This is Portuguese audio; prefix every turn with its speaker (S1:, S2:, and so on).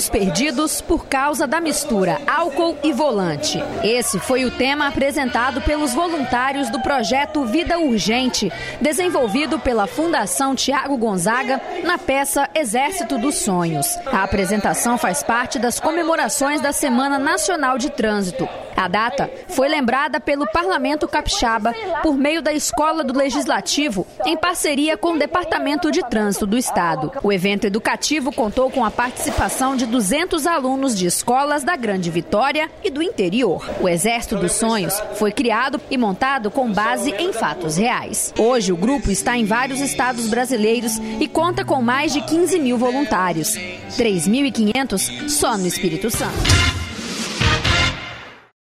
S1: sonhos perdidos por causa da mistura álcool e volante. Esse foi o tema apresentado pelos voluntários do projeto Vida Urgente, desenvolvido pela Fundação Tiago Gonzaga na peça Exército dos Sonhos. A apresentação faz parte das comemorações da Semana Nacional de Trânsito. A data foi lembrada pelo Parlamento Capixaba por meio da Escola do Legislativo, em parceria com o Departamento de Trânsito do Estado. O evento educativo contou com a participação de 200 alunos de escolas da Grande Vitória e do interior. O Exército dos Sonhos foi criado e montado com base em fatos reais. Hoje, o grupo está em vários estados brasileiros e conta com mais de 15 mil voluntários, 3.500 só no Espírito Santo.